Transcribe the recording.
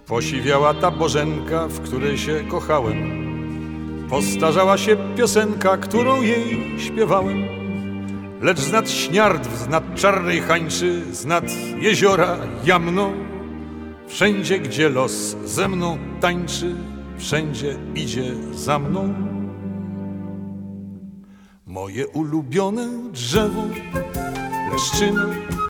Posiwiała ta Bożenka, w której się kochałem. Postarzała się piosenka, którą jej śpiewałem. Lecz z nad śniardw, z nad czarnej hańczy, z nad jeziora jamną, wszędzie, gdzie los ze mną tańczy, wszędzie idzie za mną. Moje ulubione drzewo, leszczyna,